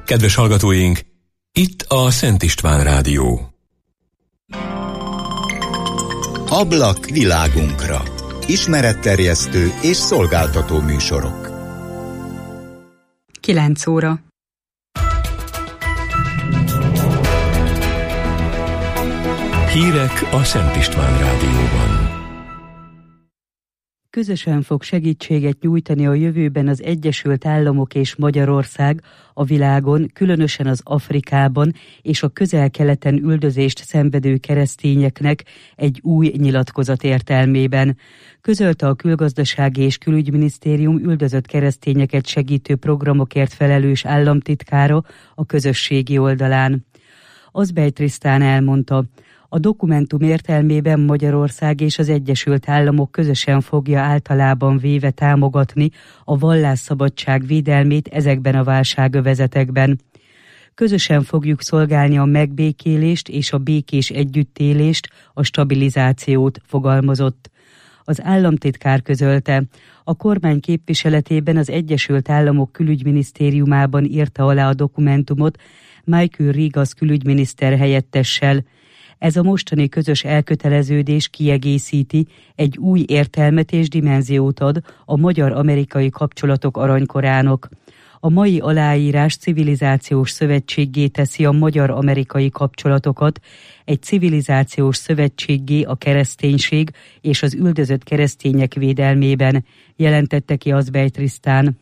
Kedves hallgatóink, itt a Szent István Rádió. Ablak világunkra. Ismeretterjesztő és szolgáltató műsorok. 9 óra. Hírek a Szent István Rádióban. Közösen fog segítséget nyújtani a jövőben az Egyesült Államok és Magyarország a világon, különösen az Afrikában és a Közel-Keleten üldözést szenvedő keresztényeknek egy új nyilatkozat értelmében. Közölte a Külgazdasági és Külügyminisztérium üldözött keresztényeket segítő programokért felelős államtitkára a közösségi oldalán. Azbej Trisztán elmondta, a dokumentum értelmében Magyarország és az Egyesült Államok közösen fogja általában véve támogatni a vallásszabadság védelmét ezekben a válságövezetekben. Közösen fogjuk szolgálni a megbékélést és a békés együttélést, a stabilizációt, fogalmazott. Az államtitkár közölte, a kormány képviseletében az Egyesült Államok külügyminisztériumában írta alá a dokumentumot Michael Regas külügyminiszter helyettessel. Ez a mostani közös elköteleződés kiegészíti, egy új értelmet és dimenziót ad a magyar-amerikai kapcsolatok aranykorának. A mai aláírás civilizációs szövetséggé teszi a magyar-amerikai kapcsolatokat, egy civilizációs szövetséggé a kereszténység és az üldözött keresztények védelmében, jelentette ki Azbej Trisztán.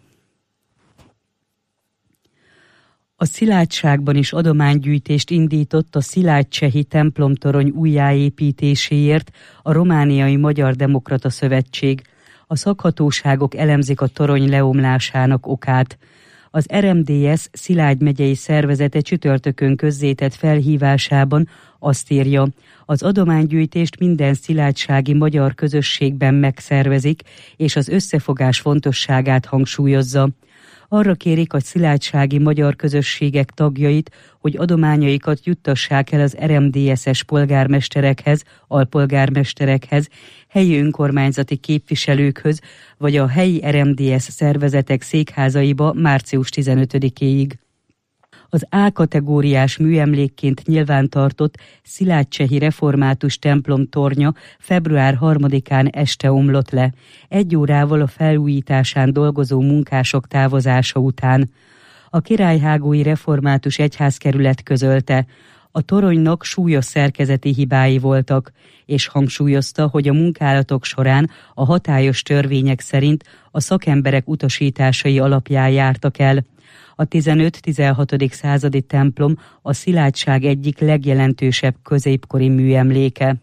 A Szilágyságban is adománygyűjtést indított a Szilágycsehi templomtorony újjáépítéséért a Romániai Magyar Demokrata Szövetség. A szakhatóságok elemzik a torony leomlásának okát. Az RMDS Szilágy megyei szervezete csütörtökön közzétett felhívásában azt írja, az adománygyűjtést minden szilágysági magyar közösségben megszervezik, és az összefogás fontosságát hangsúlyozza. Arra kérik a szilágysági magyar közösségek tagjait, hogy adományaikat juttassák el az RMDS-es polgármesterekhez, alpolgármesterekhez, helyi önkormányzati képviselőkhöz, vagy a helyi RMDS szervezetek székházaiba március 15-éig. Az A kategóriás műemlékként nyilvántartott Szilágycsehi református templom tornya február 3-án este omlott le, 1 órával a felújításán dolgozó munkások távozása után. A Királyhágói Református Egyházkerület közölte, a toronynak súlyos szerkezeti hibái voltak, és hangsúlyozta, hogy a munkálatok során a hatályos törvények szerint a szakemberek utasításai alapján jártak el. A 15-16. századi templom a Szilágyság egyik legjelentősebb középkori műemléke.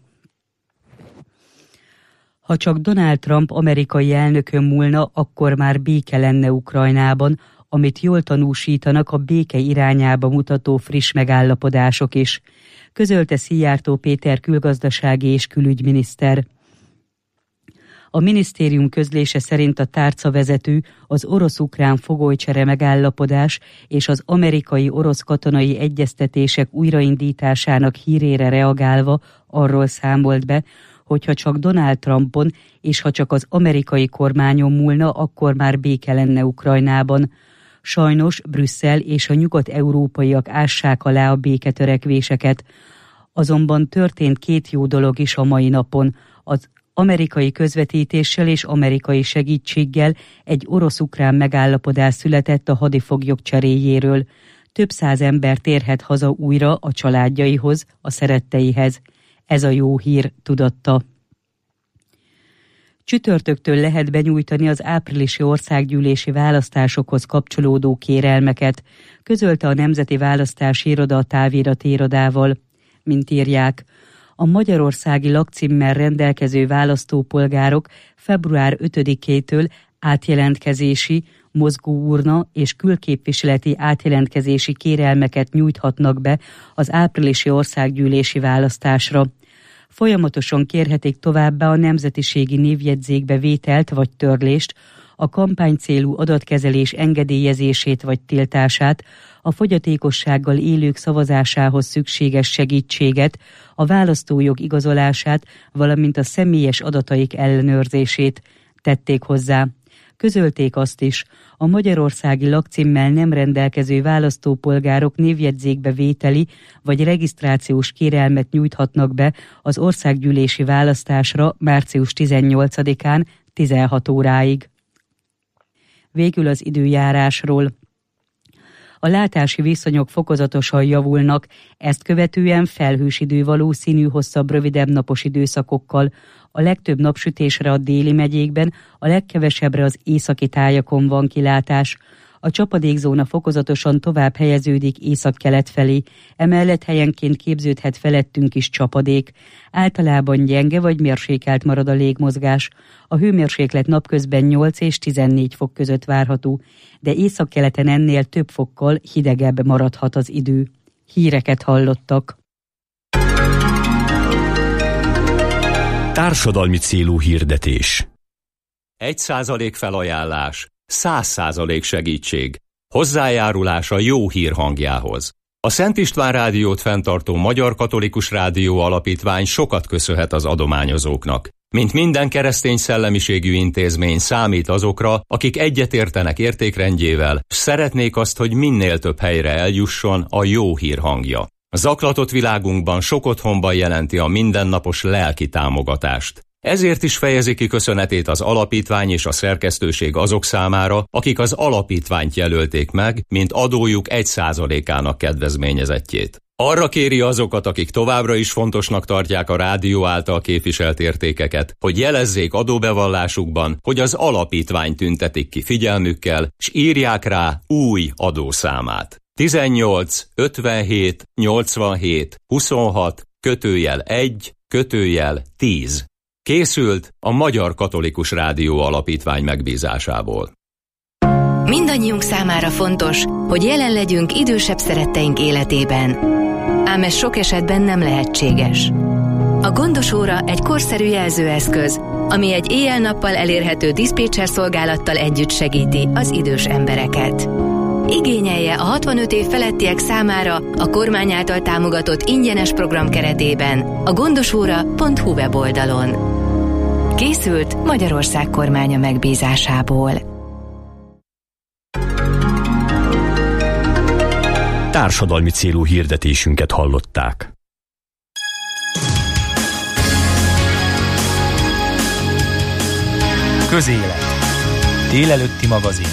Ha csak Donald Trump amerikai elnökön múlna, akkor már béke lenne Ukrajnában, amit jól tanúsítanak a béke irányába mutató friss megállapodások is, közölte Szijjártó Péter külgazdasági és külügyminiszter. A minisztérium közlése szerint a tárcavezető az orosz-ukrán fogolycsere megállapodás és az amerikai-orosz katonai egyeztetések újraindításának hírére reagálva arról számolt be, hogy ha csak Donald Trumpon és ha csak az amerikai kormányon múlna, akkor már béke lenne Ukrajnában. Sajnos Brüsszel és a nyugat-európaiak ássák alá a béketörekvéseket. Azonban történt 2 jó dolog is a mai napon. Az amerikai közvetítéssel és amerikai segítséggel egy orosz-ukrán megállapodás született a hadifoglyok cseréjéről. Több száz ember térhet haza újra a családjaihoz, a szeretteihez. Ez a jó hír, tudatta. Csütörtöktől lehet benyújtani az áprilisi országgyűlési választásokhoz kapcsolódó kérelmeket, közölte a Nemzeti Választási Iroda a távirati irodával. Mint írják, a magyarországi lakcímmel rendelkező választópolgárok február 5-től átjelentkezési, mozgóurna és külképviseleti átjelentkezési kérelmeket nyújthatnak be az áprilisi országgyűlési választásra. Folyamatosan kérhetik továbbá a nemzetiségi névjegyzékbe vételt vagy törlést, a kampánycélú adatkezelés engedélyezését vagy tiltását, a fogyatékossággal élők szavazásához szükséges segítséget, a választójog igazolását, valamint a személyes adataik ellenőrzését tették hozzá. Közölték azt is, a magyarországi lakcímmel nem rendelkező választópolgárok névjegyzékbe vételi vagy regisztrációs kérelmet nyújthatnak be az országgyűlési választásra március 18-án 16 óráig. Végül az időjárásról. A látási viszonyok fokozatosan javulnak, ezt követően felhős idő valószínű hosszabb, rövidebb napos időszakokkal. A legtöbb napsütésre a déli megyékben, a legkevesebbre az északi tájakon van kilátás. A csapadékzóna fokozatosan tovább helyeződik északkelet felé, emellett helyenként képződhet felettünk is csapadék. Általában gyenge vagy mérsékelt marad a légmozgás. A hőmérséklet napközben 8 és 14 fok között várható, de északkeleten ennél több fokkal hidegebb maradhat az idő. Híreket hallottak. Társadalmi célú hirdetés. 1% felajánlás, 100% segítség. Hozzájárulás a jó hír hangjához. A Szent István Rádiót fenntartó Magyar Katolikus Rádió Alapítvány sokat köszönhet az adományozóknak. Mint minden keresztény szellemiségű intézmény számít azokra, akik egyetértenek értékrendjével, s szeretnék azt, hogy minél több helyre eljusson a jó hír hangja. A zaklatott világunkban sok otthonban jelenti a mindennapos lelki támogatást. Ezért is fejezi ki köszönetét az alapítvány és a szerkesztőség azok számára, akik az alapítványt jelölték meg, mint adójuk 1%-ának kedvezményezettjét. Arra kéri azokat, akik továbbra is fontosnak tartják a rádió által képviselt értékeket, hogy jelezzék adóbevallásukban, hogy az alapítvány tüntetik ki figyelmükkel, s írják rá új adószámát. 18 57 87 26 /1 /10. Készült a Magyar Katolikus Rádió Alapítvány megbízásából. Mindannyiunk számára fontos, hogy jelen legyünk idősebb szeretteink életében. Ám ez sok esetben nem lehetséges. A Gondos óra egy korszerű jelzőeszköz, ami egy éjjel-nappal elérhető diszpécser szolgálattal együtt segíti az idős embereket. Igényelje a 65 év felettiek számára a kormány által támogatott ingyenes program keretében a gondosóra.hu weboldalon. Készült Magyarország kormánya megbízásából. Társadalmi célú hirdetésünket hallották. Közélet. Délelőtti magazin.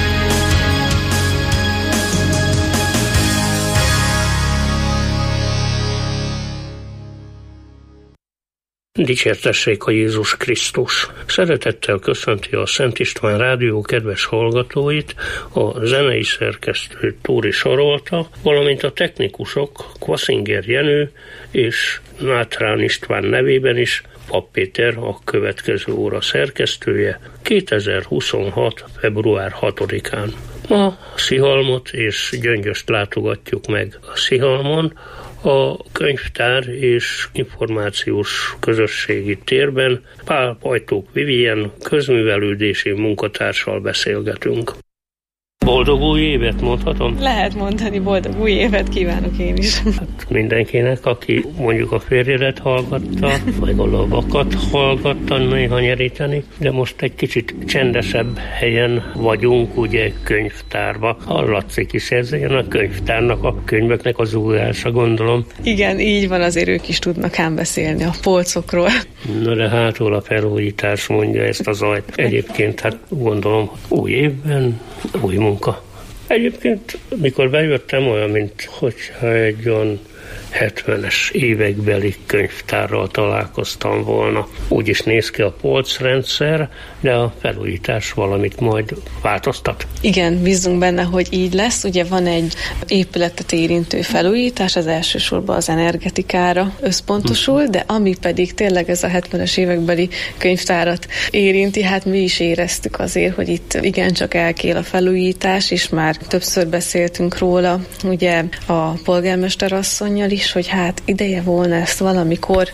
Dicsértessék a Jézus Krisztus! Szeretettel köszönti a Szent István Rádió kedves hallgatóit, a zenei szerkesztő Tóri Sarolta, valamint a technikusok Kvaszinger Jenő és Nátrán István nevében is Pap Péter, a következő óra szerkesztője 2026. február 6-án. Ma Szihalmot és Gyöngyöst látogatjuk meg. A Szihalmon a könyvtár és információs közösségi térben Pál Pajtók Vivien közművelődési munkatársal beszélgetünk. Boldog új évet mondhatom? Lehet mondani, boldog új évet kívánok én is. Hát mindenkinek, aki mondjuk a férjedet hallgatta, vagy a lovakat hallgatta néha nyeríteni, de most egy kicsit csendesebb helyen vagyunk, ugye könyvtárba. Hallatszik is ez ilyen a könyvtárnak, a könyveknek az újása, gondolom. Igen, így van, azért ők is tudnak ám beszélni a polcokról. Na de hátul a felújítás mondja ezt a zajt. Egyébként hát gondolom, új évben új munka. Egyébként, mikor bejöttem, olyan, mint hogyha egy olyan 70-es évekbeli könyvtárral találkoztam volna. Úgy is néz ki a polcrendszer, de a felújítás valamit majd változtat. Igen, bízunk benne, hogy így lesz. Ugye van egy épületet érintő felújítás, az elsősorban az energetikára összpontosul, de ami pedig tényleg ez a 70-es évekbeli könyvtárat érinti, hát mi is éreztük azért, hogy itt igencsak elkél a felújítás, és már többször beszéltünk róla, ugye a polgármester asszonnyal is, hogy hát ideje volna ezt valamikor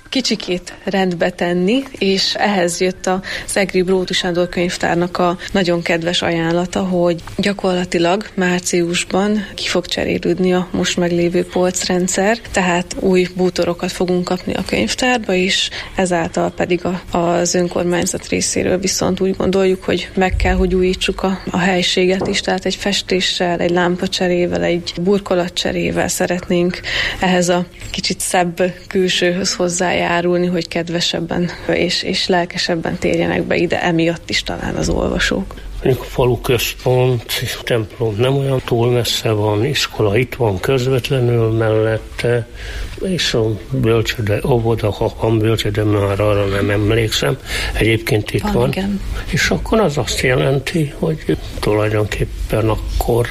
kicsikét rendbe tenni, és ehhez jött az Egri Bródi Sándor könyvtárnak a nagyon kedves ajánlata, hogy gyakorlatilag márciusban ki fog cserélődni a most meglévő polcrendszer, tehát új bútorokat fogunk kapni a könyvtárba, és ezáltal pedig az önkormányzat részéről viszont úgy gondoljuk, hogy meg kell, hogy újítsuk a helységet is, tehát egy festéssel, egy lámpacserével, egy burkolatcserével szeretnénk ehhez a kicsit szebb külsőhöz hozzájárulni, hogy kedvesebben és lelkesebben térjenek be ide, emiatt is talán az olvasók. A falu központ, templom nem olyan túl messze van, iskola itt van közvetlenül mellette, és a bölcsőde, óvoda, ha van bölcsőde, már arra nem emlékszem, egyébként itt van. Igen. És akkor az azt jelenti, hogy tulajdonképpen akkor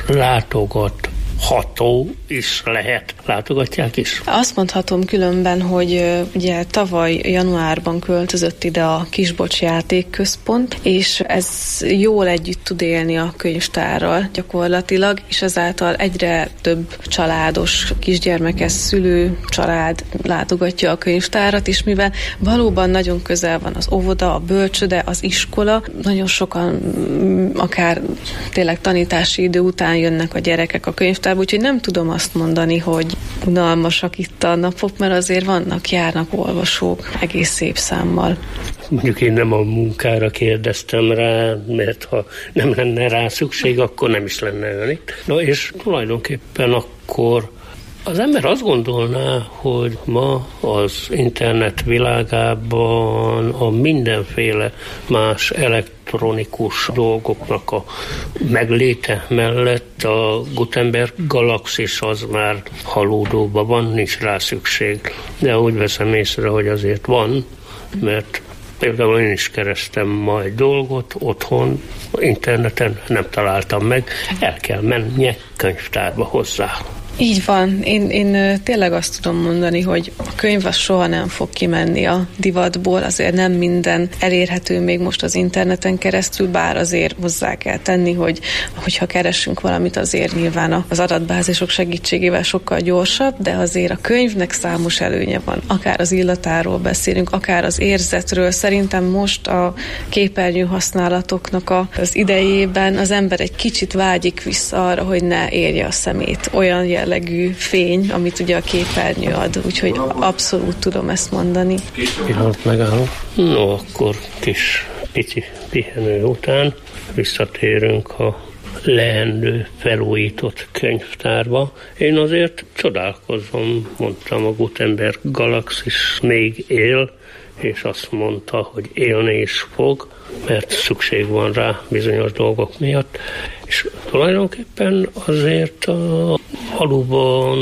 látogatható is lehet. Látogatják is? Azt mondhatom különben, hogy ugye tavaly januárban költözött ide a Kisbocs játékközpont, és ez jól együtt tud élni a könyvtárral gyakorlatilag, és ezáltal egyre több családos, kisgyermekes szülő család látogatja a könyvtárat, és mivel valóban nagyon közel van az óvoda, a bölcsőde, az iskola, nagyon sokan akár tényleg tanítási idő után jönnek a gyerekek a könyvtárba, úgyhogy nem tudom azt mondani, hogy unalmasak itt a napok, mert azért járnak olvasók egész szép számmal. Mondjuk én nem a munkára kérdeztem rá, mert ha nem lenne rá szükség, akkor nem is lenne ön itt. Na és tulajdonképpen akkor az ember azt gondolná, hogy ma az internet világában a mindenféle más elektronikus dolgoknak a megléte mellett a Gutenberg galaxis az már halódóban van, nincs rá szükség. De úgy veszem észre, hogy azért van, mert például én is kerestem ma egy dolgot otthon, interneten nem találtam meg, el kell menjek könyvtárba hozzá. Így van. Én tényleg azt tudom mondani, hogy a könyv az soha nem fog kimenni a divatból, azért nem minden elérhető még most az interneten keresztül, bár azért hozzá kell tenni, hogyha keresünk valamit, azért nyilván az adatbázisok segítségével sokkal gyorsabb, de azért a könyvnek számos előnye van. Akár az illatáról beszélünk, akár az érzetről. Szerintem most a képernyő használatoknak az idejében az ember egy kicsit vágyik vissza arra, hogy ne érje a szemét. Olyan jellegű fény, amit ugye a képernyő ad, úgyhogy abszolút tudom ezt mondani. Pillanat megállok. No, akkor pici pihenő után visszatérünk a leendő, felújított könyvtárba. Én azért csodálkozom, mondtam, a Gutenberg galaxis még él, és azt mondta, hogy élni is fog, mert szükség van rá bizonyos dolgok miatt. És tulajdonképpen azért a faluban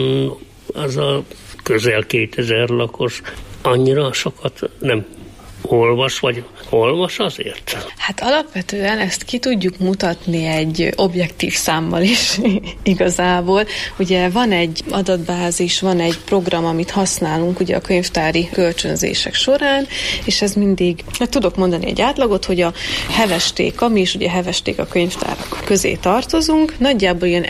az a közel 2000 lakos annyira sokat nem olvas, vagy olvas azért? Hát alapvetően ezt ki tudjuk mutatni egy objektív számmal is igazából. Ugye van egy adatbázis, van egy program, amit használunk ugye a könyvtári kölcsönzések során, és ez mindig, tudok mondani egy átlagot, hogy a hevesték, ami is ugye hevesték a könyvtárak közé tartozunk, nagyjából ilyen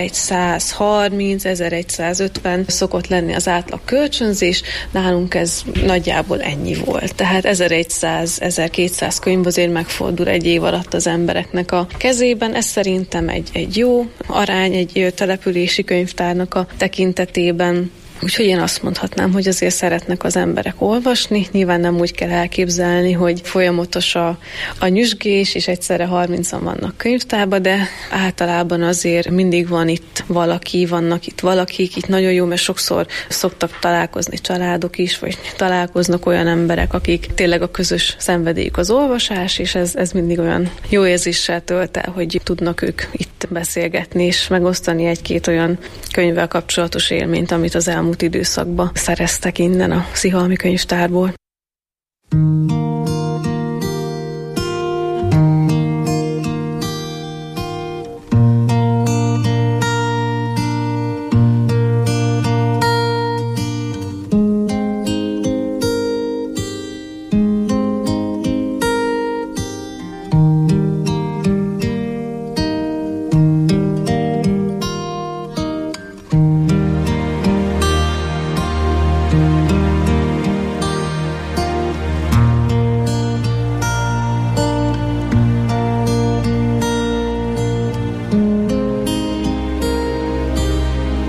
1130-1150 szokott lenni az átlag kölcsönzés, nálunk ez nagyjából ennyi volt. Tehát 1100-1200 könyv azért megfordul egy év alatt az embereknek a kezében. Ez szerintem egy jó arány egy települési könyvtárnak a tekintetében. Úgyhogy én azt mondhatnám, hogy azért szeretnek az emberek olvasni. Nyilván nem úgy kell elképzelni, hogy folyamatos a nyüzsgés, és egyszerre 30-an vannak könyvtárban, de általában azért mindig van itt valaki, vannak itt valakik. Itt nagyon jó, mert sokszor szoktak találkozni családok is, vagy találkoznak olyan emberek, akik tényleg a közös szenvedélyük az olvasás, és ez mindig olyan jó érzéssel tölt el, hogy tudnak ők itt beszélgetni, és megosztani egy-két olyan könyvvel kapcsolatos élményt, amit az elmúlt időszakban szereztek innen a Szihalmi könyvtárból.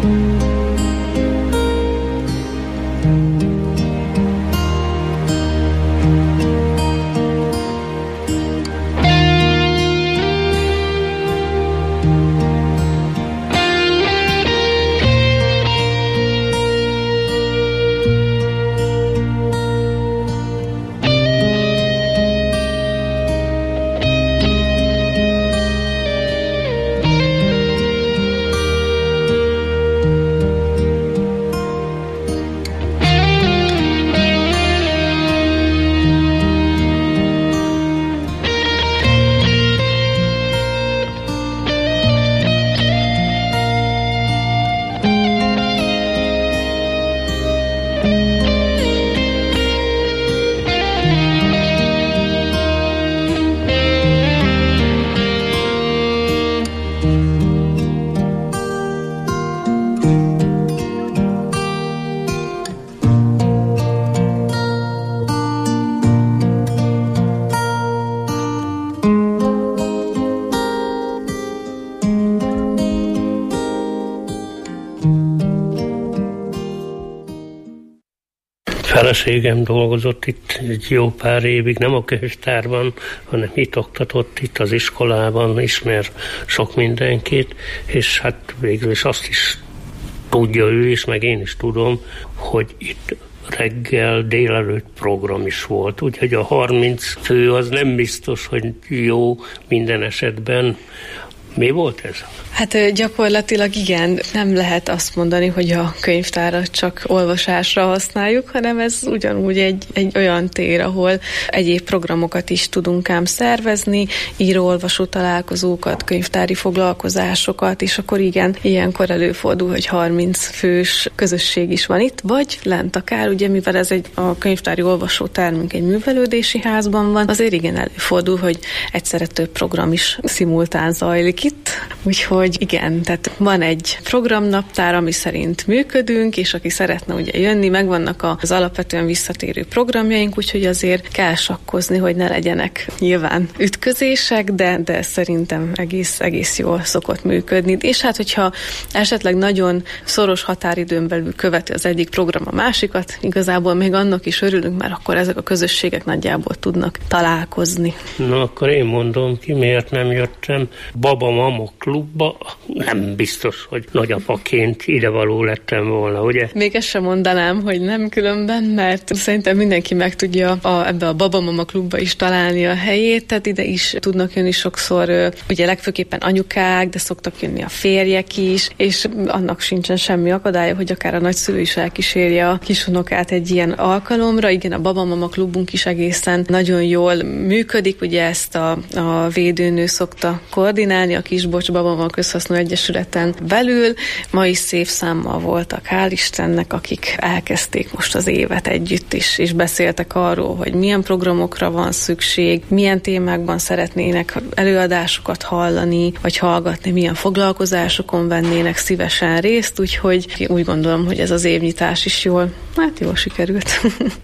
Feleségem dolgozott itt egy jó pár évig, nem a könyvtárban, hanem itt oktatott, itt az iskolában, ismer sok mindenkit, és hát végül is azt is tudja ő is, meg én is tudom, hogy itt reggel, délelőtt program is volt. Úgyhogy a 30 fő az nem biztos, hogy jó minden esetben. Mi volt ez? Hát gyakorlatilag igen, nem lehet azt mondani, hogy a könyvtárat csak olvasásra használjuk, hanem ez ugyanúgy egy olyan tér, ahol egyéb programokat is tudunk ám szervezni, író-olvasó találkozókat, könyvtári foglalkozásokat, és akkor igen, ilyenkor előfordul, hogy 30 fős közösség is van itt, vagy lent akár, ugye mivel ez a könyvtári olvasótermünk egy művelődési házban van, azért igen előfordul, hogy egyszerre több program is szimultán zajlik itt, úgyhogy igen, tehát van egy programnaptár, ami szerint működünk, és aki szeretne ugye jönni, megvannak az alapvetően visszatérő programjaink, úgyhogy azért kell sakkozni, hogy ne legyenek nyilván ütközések, de szerintem egész jól szokott működni. És hát, hogyha esetleg nagyon szoros határidőn belül követi az egyik program a másikat, igazából még annak is örülünk, mert akkor ezek a közösségek nagyjából tudnak találkozni. Na, akkor én mondom ki, miért nem jöttem. Baba-mama klubba, nem biztos, hogy nagyapaként idevaló lettem volna, ugye? Még ezt sem mondanám, hogy nem különben, mert szerintem mindenki meg tudja ebbe a Baba-mama klubba is találni a helyét, tehát ide is tudnak jönni sokszor, ugye legfőképpen anyukák, de szoktak jönni a férjek is, és annak sincsen semmi akadálya, hogy akár a nagyszülő is elkísérje a kisunokát egy ilyen alkalomra. Igen, a Baba-mama klubunk is egészen nagyon jól működik, ugye ezt a védőnő szokta koordinálni, a Kisbocs Baba-mama Közhasznú Egyesületen belül. Ma is szép számmal voltak, hál' Istennek, akik elkezdték most az évet együtt is, és beszéltek arról, hogy milyen programokra van szükség, milyen témákban szeretnének előadásokat hallani, vagy hallgatni, milyen foglalkozásokon vennének szívesen részt, úgyhogy úgy gondolom, hogy ez az évnyitás is jól sikerült.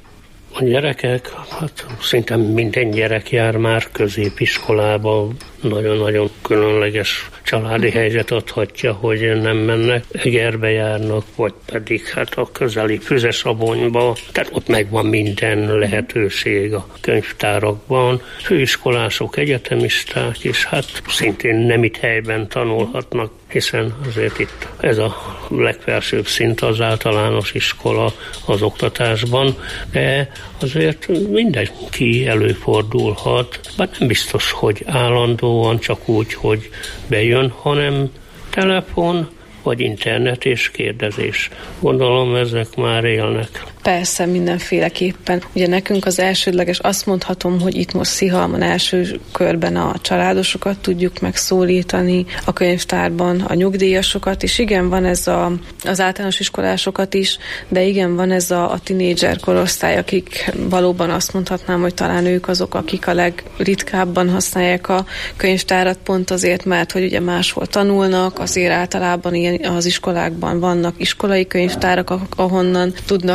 A gyerekek, hát szinte minden gyerek jár már középiskolába, nagyon-nagyon különleges családi helyzet adhatja, hogy nem mennek, Egerbe járnak, vagy pedig hát a közeli Füzesabonyba, tehát ott megvan minden lehetőség a könyvtárakban. Főiskolások, egyetemisták, és hát szintén nem itt helyben tanulhatnak, hiszen azért itt ez a legfelsőbb szint az általános iskola az oktatásban, de azért mindenki előfordulhat, bár nem biztos, hogy állandóan csak úgy, hogy bejön, hanem telefon, vagy internet és kérdezés. Gondolom, ezek már élnek. Persze, mindenféleképpen. Ugye nekünk az elsődleges, azt mondhatom, hogy itt most Szihalmon első körben a családosokat tudjuk megszólítani, a könyvtárban a nyugdíjasokat, és igen, van ez az általános iskolásokat is, de igen, van ez a tinédzser korosztály, akik valóban azt mondhatnám, hogy talán ők azok, akik a legritkábban használják a könyvtárat, pont azért, mert hogy ugye máshol tanulnak, azért általában ilyen az iskolákban vannak iskolai könyvtárak, ahonnan tudnak az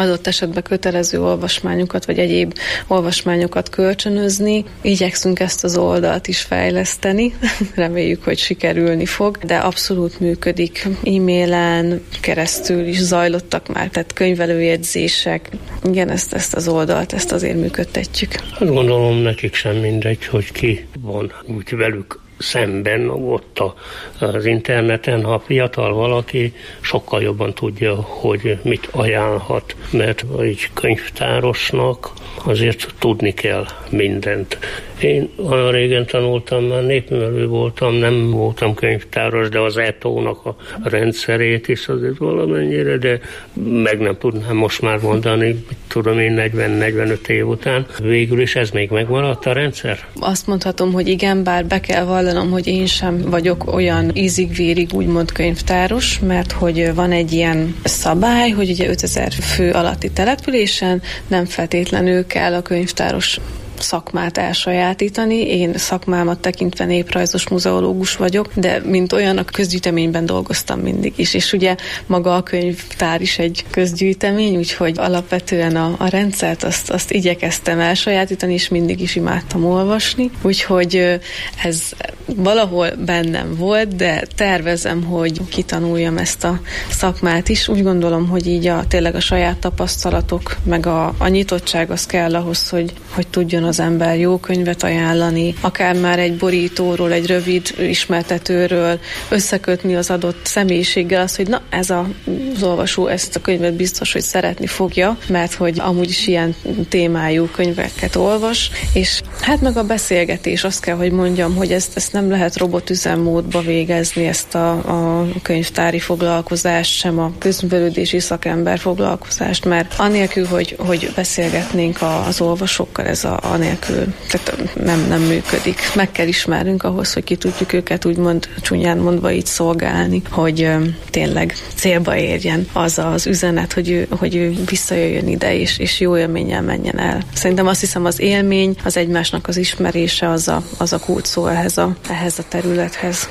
adott esetben kötelező olvasmányokat, vagy egyéb olvasmányokat kölcsönözni. Igyekszünk ezt az oldalt is fejleszteni, reméljük, hogy sikerülni fog, de abszolút működik. E-mailen keresztül is zajlottak már, tehát könyvelőjegyzések. Igen, ezt az oldalt, ezt azért működtetjük. Hát gondolom, nekik sem mindegy, hogy ki van úgy velük szemben ott az interneten, ha fiatal valaki, sokkal jobban tudja, hogy mit ajánlhat, mert egy könyvtárosnak azért tudni kell mindent. Én olyan régen tanultam, már népművelő voltam, nem voltam könyvtáros, de az ETO-nak a rendszerét is azért valamennyire, de meg nem tudnám most már mondani, tudom én 40-45 év után. Végül is ez még megmaradt a rendszer? Azt mondhatom, hogy igen, bár be kell vallanom, hogy én sem vagyok olyan ízig-vérig úgymond könyvtáros, mert hogy van egy ilyen szabály, hogy ugye 5000 fő alatti településen nem feltétlenül kell a könyvtáros szakmát elsajátítani. Én szakmámat tekintve néprajzos muzeológus vagyok, de mint olyan a közgyűjteményben dolgoztam mindig is. És ugye maga a könyvtár is egy közgyűjtemény, úgyhogy alapvetően a rendszert azt igyekeztem elsajátítani, és mindig is imádtam olvasni. Úgyhogy ez valahol bennem volt, de tervezem, hogy kitanuljam ezt a szakmát is. Úgy gondolom, hogy így tényleg a saját tapasztalatok, meg a nyitottság az kell ahhoz, hogy tudjon az ember jó könyvet ajánlani, akár már egy borítóról, egy rövid ismertetőről összekötni az adott személyiséggel azt, hogy na, ez az olvasó ezt a könyvet biztos, hogy szeretni fogja, mert hogy amúgy is ilyen témájú könyveket olvas, és hát meg a beszélgetés, azt kell, hogy mondjam, hogy ezt nem lehet robotüzemmódba végezni, ezt a könyvtári foglalkozást, sem a közművelődési szakember foglalkozást, mert anélkül, hogy beszélgetnénk az olvasókkal, ez anélkül, tehát nem működik. Meg kell ismernünk ahhoz, hogy ki tudjuk őket úgymond csúnyán mondva így szolgálni, hogy tényleg célba érjen az üzenet, hogy ő visszajöjjön ide, és jó élménnyel menjen el. Szerintem azt hiszem az élmény, az egymásnak az ismerése, az a kulcs szó ehhez a területhez.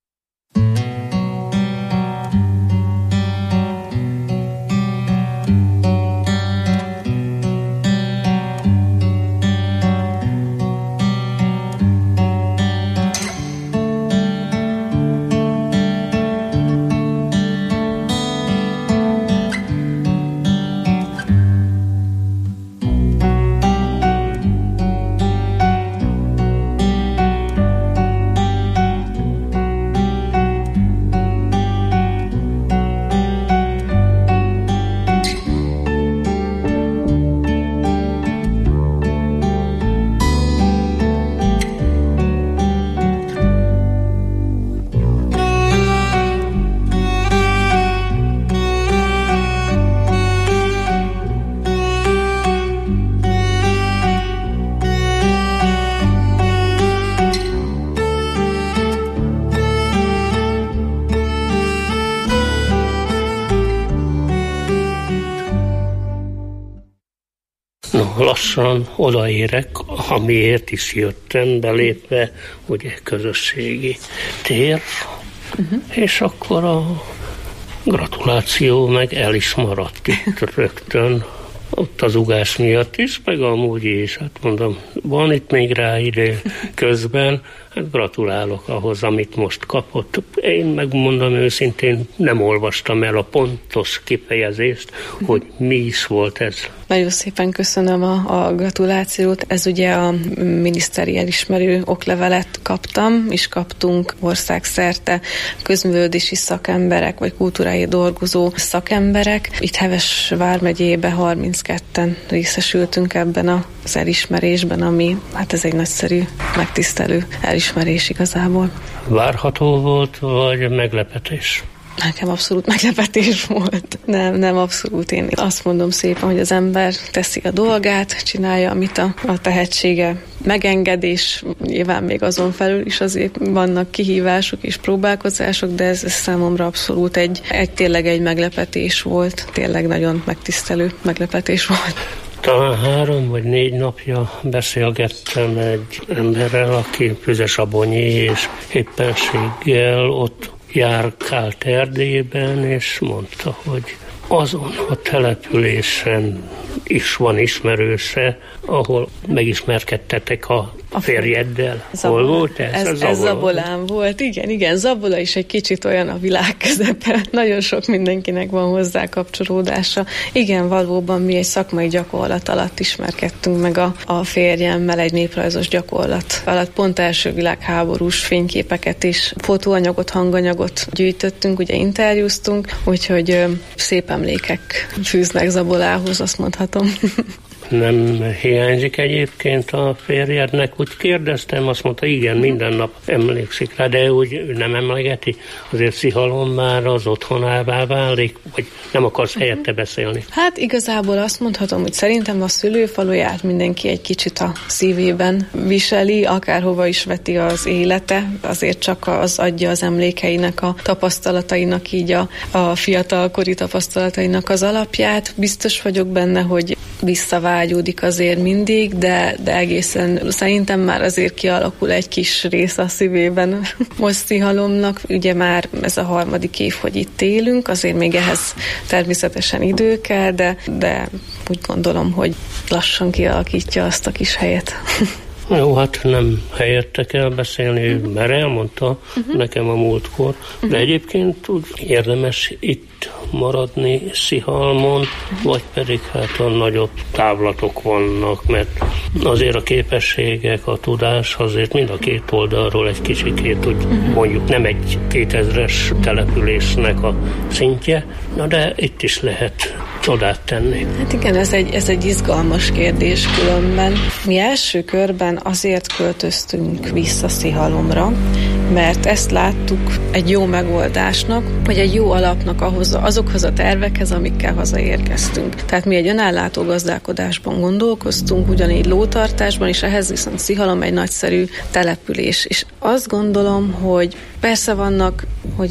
Lassan odaérek, amiért is jöttem, belépve ugye közösségi tér, és akkor a gratuláció meg el is maradt itt rögtön, ott az ugás miatt is, meg amúgy is, hát mondom, van itt még rá idő közben, hát gratulálok ahhoz, amit most kapott. Én megmondom őszintén, nem olvastam el a pontos kifejezést, hogy mi is volt ez. Nagyon szépen köszönöm a gratulációt. Ez ugye a miniszteri elismerő oklevelet kaptam, és kaptunk országszerte közművelődési szakemberek, vagy kultúráért dolgozó szakemberek. Itt Heves vármegyébe 32-en részesültünk ebben az elismerésben, ami hát ez egy nagyszerű, megtisztelő elismerés igazából. Várható volt, vagy meglepetés? Nekem abszolút meglepetés volt. Nem abszolút. Én azt mondom szépen, hogy az ember teszi a dolgát, csinálja, amit a tehetsége megenged, és nyilván még azon felül is azért vannak kihívások és próbálkozások, de ez számomra abszolút tényleg egy meglepetés volt. Tényleg nagyon megtisztelő meglepetés volt. Talán 3 vagy 4 napja beszélgettem egy emberrel, aki Füzesabonyi, és éppenséggel ott járkált Erdélyben, és mondta, azon a településen is van ismerőse, ahol megismerkedtetek a férjeddel. Hol volt ez? Ez Zabolán volt, igen. Zabola is egy kicsit olyan a világ közepe. Nagyon sok mindenkinek van hozzá kapcsolódása. Igen, valóban mi egy szakmai gyakorlat alatt ismerkedtünk meg a férjemmel, egy néprajzos gyakorlat alatt. Pont első világháborús fényképeket és fotóanyagot, hanganyagot gyűjtöttünk, ugye interjúztunk, úgyhogy szép emlékek fűznek Zabolához, azt mondhatom. Nem hiányzik egyébként a férjednek? Úgy kérdeztem, azt mondta, igen, minden nap emlékszik rá, de úgy nem emlegeti. Azért Szihalom már az otthonává válik, vagy nem akarsz helyette beszélni? Hát igazából azt mondhatom, hogy szerintem a szülőfaluját mindenki egy kicsit a szívében viseli, akárhova is veti az élete, azért csak az adja az emlékeinek, a tapasztalatainak, így a fiatalkori tapasztalatainak az alapját. Biztos vagyok benne, hogy visszavágyódik azért mindig, de egészen szerintem már azért kialakul egy kis rész a szívében most Szihalomnak. Ugye már ez a 3. év, hogy itt élünk, azért még ehhez természetesen idő kell, de úgy gondolom, hogy lassan kialakítja azt a kis helyet. Jó, hát nem helyette kell beszélni, mert elmondta nekem a múltkor, de egyébként úgy érdemes itt maradni Szihalmon, vagy pedig hát a nagyobb távlatok vannak, mert azért a képességek, a tudás azért mind a két oldalról egy kicsikét, úgy mondjuk nem egy 2000-es településnek a szintje, na de itt is lehet csodát tenni. Hát igen, ez egy izgalmas kérdés különben. Mi első körben azért költöztünk vissza Szihalomra, mert ezt láttuk egy jó megoldásnak, vagy egy jó alapnak azokhoz a tervekhez, amikkel hazaérkeztünk. Tehát mi egy önállátó gazdálkodásban gondolkoztunk, ugyanígy lótartásban, és ehhez viszont Szihalom egy nagyszerű település. És azt gondolom, hogy persze vannak,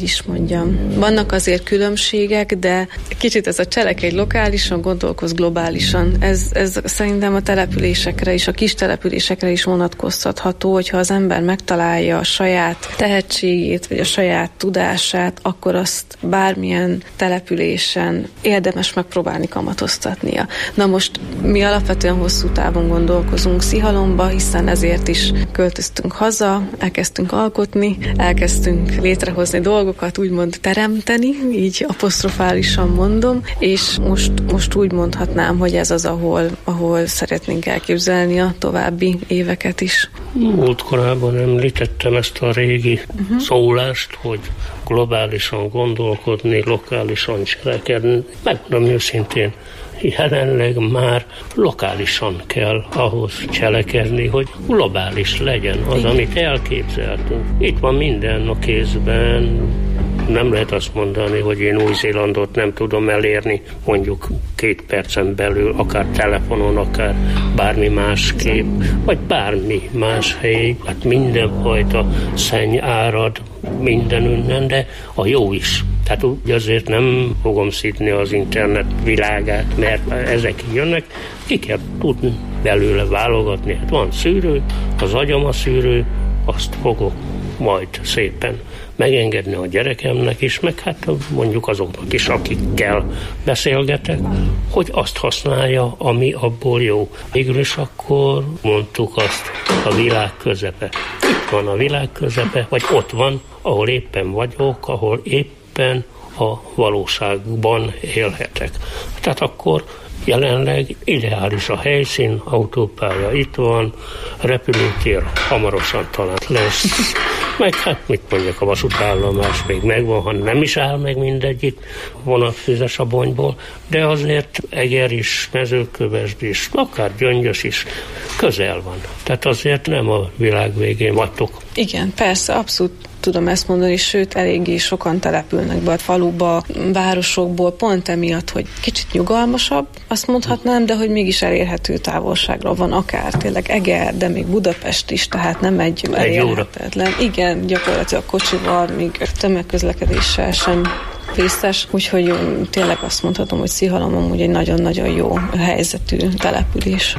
vannak azért különbségek, de kicsit ez a cselekedj lokálisan, gondolkoz globálisan. Ez szerintem a településekre is, a kis településekre is vonatkoztatható, hogyha az ember megtalálja a saját tehetségét, vagy a saját tudását, akkor azt bármilyen településen érdemes megpróbálni kamatoztatnia. Na most mi alapvetően hosszú távon gondolkozunk Szihalomba, hiszen ezért is költöztünk haza, elkezdtünk alkotni, elkezdtünk létrehozni dolgokat, úgymond teremteni, így apostrofálisan mondom, és most úgy mondhatnám, hogy ez az, ahol szeretnénk elképzelni a további éveket is. Múltkorában említettem ezt a régi szólást, hogy globálisan gondolkodni, lokálisan cselekedni. Megmondom őszintén, jelenleg már lokálisan kell ahhoz cselekedni, hogy globális legyen az, amit elképzeltünk. Itt van minden a kézben, nem lehet azt mondani, hogy én Új-Zélandot nem tudom elérni mondjuk 2 percen belül, akár telefonon, akár bármi másképp, vagy bármi más hely, hát mindenfajta szenny árad mindenünnen, de a jó is. Tehát úgy azért nem fogom szidni az internet világát, mert ezek jönnek, ki kell tudni belőle válogatni. Hát van szűrő, az agyam a szűrő, azt fogok majd szépen megengedni a gyerekemnek is, meg hát mondjuk azoknak is, akikkel beszélgetek, hogy azt használja, ami abból jó. Végül is akkor mondtuk azt, a világ közepe. Itt van a világ közepe, vagy ott van, ahol éppen vagyok, ahol éppen a valóságban élhetek. Tehát akkor jelenleg ideális a helyszín, autópálya itt van, repülőtér hamarosan talán lesz, meg hát mit mondjak, a vasútállomás még megvan, ha nem is áll meg mindegyik vonatfüzes a Bonyból, de azért Eger is, Mezőkövesd is, akár Gyöngyös is közel van. Tehát azért nem a világ végén vagytok. Igen, persze, abszolút tudom ezt mondani, sőt, eléggé sokan települnek be a faluba, városokból, pont emiatt, hogy kicsit nyugalmasabb, azt mondhatnám, de hogy mégis elérhető távolságra van, akár tényleg Eger, de még Budapest is, tehát nem egy elérhetetlen. Igen, gyakorlatilag kocsival, még tömegközlekedéssel sem vészes, úgyhogy tényleg azt mondhatom, hogy Szihalom amúgy egy nagyon-nagyon jó helyzetű település.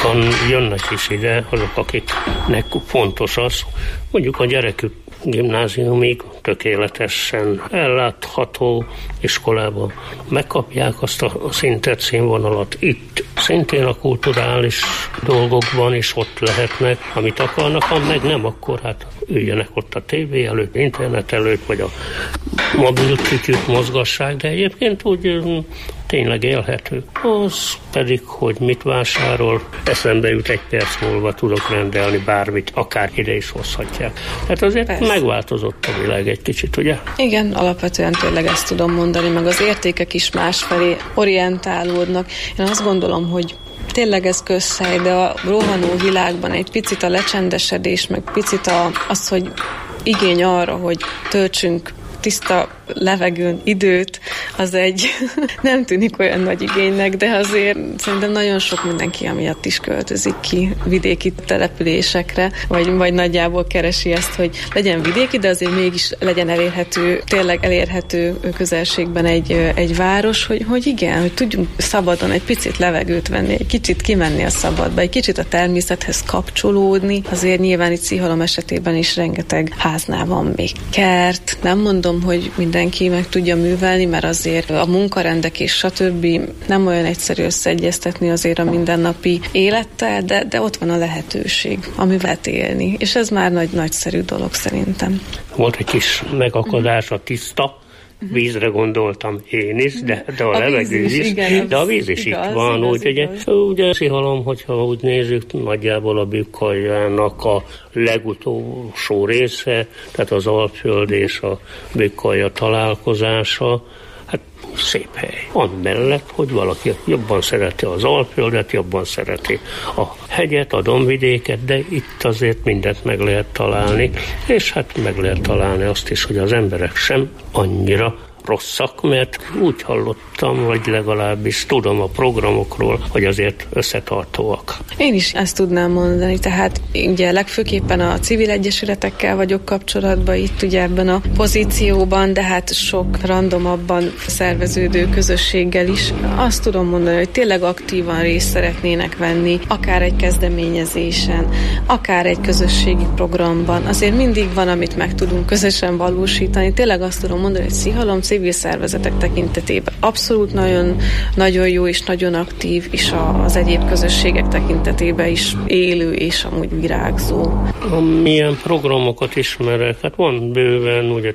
sokan jönnek is ide, azok, akiknek fontos az, mondjuk a gyerekük gimnáziumig tökéletesen ellátható iskolában megkapják azt a szintet, színvonalat. Itt szintén a kulturális dolgokban is ott lehetnek, amit akarnak, ha meg nem, akkor hát üljenek ott a tévé előtt, internet előtt, vagy a mobilkütyűt mozgassák, de egyébként úgy tényleg élhető. Az pedig, hogy mit vásárol, eszembe jut, egy perc múlva tudok rendelni bármit, akár ide is hozhatják. Hát azért persze megváltozott a világ egy kicsit, ugye? Igen, alapvetően tényleg ezt tudom mondani, meg az értékek is másfelé orientálódnak. Én azt gondolom, hogy tényleg ez közhely, de a rohanó világban egy picit a lecsendesedés, meg picit az, hogy igény arra, hogy töltsünk tiszta levegőn időt, az egy nem tűnik olyan nagy igénynek, de azért szerintem nagyon sok mindenki amiatt is költözik ki vidéki településekre, vagy nagyjából keresi ezt, hogy legyen vidéki, de azért mégis legyen elérhető, tényleg elérhető közelségben egy város, hogy igen, hogy tudjunk szabadon egy picit levegőt venni, egy kicsit kimenni a szabadba, egy kicsit a természethez kapcsolódni. Azért nyilván itt Szihalom esetében is rengeteg háznál van még kert. Nem mondom, hogy mindenki meg tudja művelni, mert azért a munkarendek és stb. Nem olyan egyszerű összeegyeztetni azért a mindennapi élettel, de ott van a lehetőség, amivel élni. És ez már nagyszerű dolog szerintem. Volt egy kis megakadás a tiszta vízre gondoltam én is, de a levegő is, igen, de a víz is igaz, itt van. Ugye Szihalom, hogyha úgy nézzük, nagyjából a Bükkaljának a legutolsó része, tehát az Alföld és a Bükkalja találkozása, hát szép hely. Amellett, hogy valaki jobban szereti az Alföldet, jobban szereti a hegyet, a dombvidéket, de itt azért mindent meg lehet találni, és hát meg lehet találni azt is, hogy az emberek sem annyira rosszak, mert úgy hallottam, vagy legalábbis tudom a programokról, hogy azért összetartóak. Én is ezt tudnám mondani, tehát ugye legfőképpen a civil egyesületekkel vagyok kapcsolatban itt ugye ebben a pozícióban, de hát sok randomabban szerveződő közösséggel is. Azt tudom mondani, hogy tényleg aktívan részt szeretnének venni, akár egy kezdeményezésen, akár egy közösségi programban. Azért mindig van, amit meg tudunk közösen valósítani. Tényleg azt tudom mondani, hogy Szihalom civil szervezetek tekintetében abszolút nagyon, nagyon jó és nagyon aktív, és az egyéb közösségek tekintetében is élő és amúgy virágzó. Milyen programokat ismerek? Hát van bőven ugye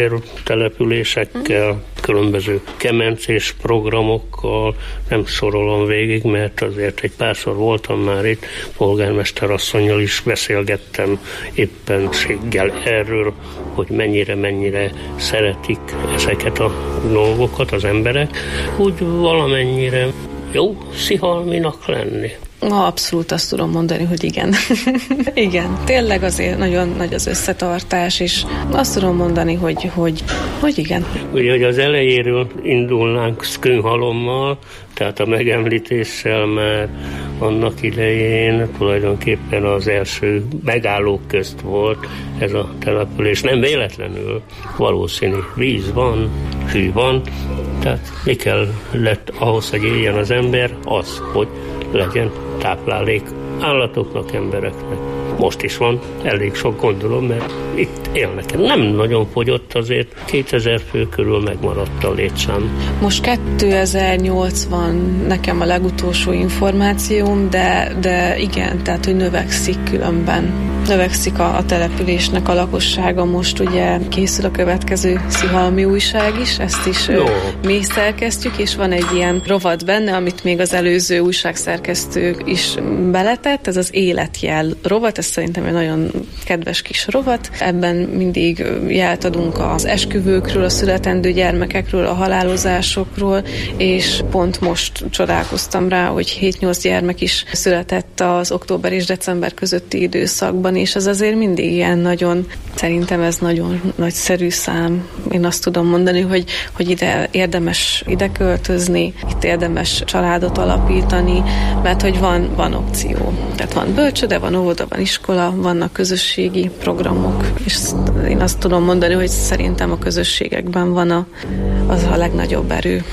testvértelepülésekkel, különböző kemencés programokkal, nem sorolom végig, mert azért egy párszor voltam már itt, polgármester asszonnyal is beszélgettem éppenséggel erről, hogy mennyire szeretik ezeket a dolgokat az emberek, úgy valamennyire jó szihalminak lenni. Abszolút azt tudom mondani, hogy igen. Igen, tényleg azért nagyon nagy az összetartás, és azt tudom mondani, hogy igen. Ugye, hogy az elejéről indulnánk Szkünhalommal, tehát a megemlítéssel már annak idején tulajdonképpen az első megállók közt volt ez a település. Nem véletlenül, valószínű víz van, hű van, tehát mi kellett ahhoz, hogy éljen az ember, az, hogy legyen táplálék állatoknak, embereknek. Most is van, elég sok gondolom, mert itt élnek. Nem nagyon fogyott, azért 2000 fő körül megmaradt a létszám. Most 2080 nekem a legutolsó információm, de igen, tehát, hogy növekszik különben. Növekszik a településnek a lakossága. Most ugye készül a következő Szihalmi újság is, ezt is mi szerkesztjük, és van egy ilyen rovat benne, amit még az előző újságszerkesztő is beletett, ez az életjel rovat, ez szerintem egy nagyon kedves kis rovat. Ebben mindig jelt adunk az esküvőkről, a születendő gyermekekről, a halálozásokról, és pont most csodálkoztam rá, hogy 7-8 gyermek is született az október és december közötti időszakban, és az azért mindig ilyen nagyon, szerintem ez nagyon nagyszerű szám. Én azt tudom mondani, hogy ide érdemes ide költözni, itt érdemes családot alapítani, mert hogy van opció. Tehát van bölcsőde, van óvoda, van iskola, vannak közösségi programok, és én azt tudom mondani, hogy szerintem a közösségekben van az a legnagyobb erő.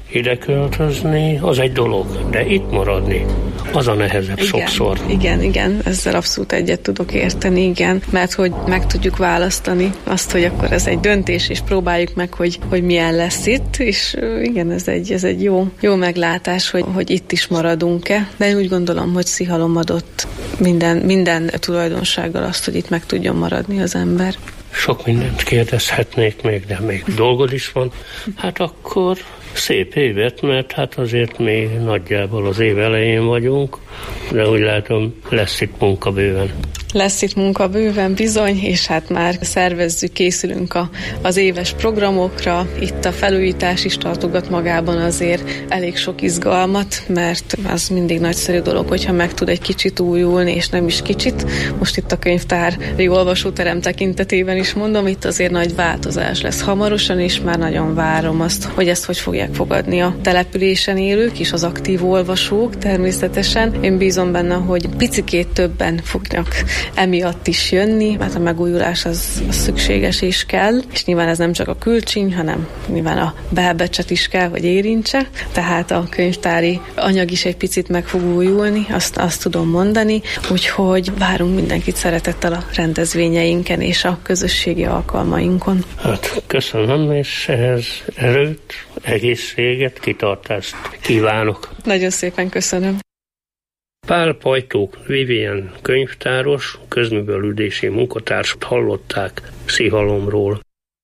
ide költözni, az egy dolog, de itt maradni, az a nehezebb sokszor. Igen, ezzel abszolút egyet tudok érteni, igen, mert hogy meg tudjuk választani azt, hogy akkor ez egy döntés, és próbáljuk meg, hogy milyen lesz itt, és igen, ez egy jó meglátás, hogy itt is maradunk-e, de én úgy gondolom, hogy Szihalom adott minden tulajdonsággal azt, hogy itt meg tudjon maradni az ember. Sok mindent kérdezhetnék még, de még dolgod is van. Hát akkor szép évet, mert hát azért még nagyjából az év elején vagyunk, de úgy látom, lesz itt munka bőven. Lesz itt munka bőven bizony, és hát már szervezzük, készülünk az éves programokra. Itt a felújítás is tartogat magában azért elég sok izgalmat, mert az mindig nagyszerű dolog, hogyha meg tud egy kicsit újulni, és nem is kicsit. Most itt a könyvtári olvasóterem tekintetében is mondom, itt azért nagy változás lesz hamarosan, és már nagyon várom azt, hogy ezt hogy fogják fogadni a településen élők és az aktív olvasók természetesen. Én bízom benne, hogy picikét többen fognak emiatt is jönni, mert a megújulás az szükséges és kell, és nyilván ez nem csak a Külcsiny, hanem nyilván a Belbecset is kell, hogy érintse, tehát a könyvtári anyag is egy picit meg fog újulni, azt tudom mondani, úgyhogy várunk mindenkit szeretettel a rendezvényeinken és a közösségi alkalmainkon. Hát köszönöm, és ehhez erőt, egészséget, kitartást kívánok. Nagyon szépen köszönöm. Pál Pajtók Vivien könyvtáros, közművelődési munkatársat hallották Szihalomról.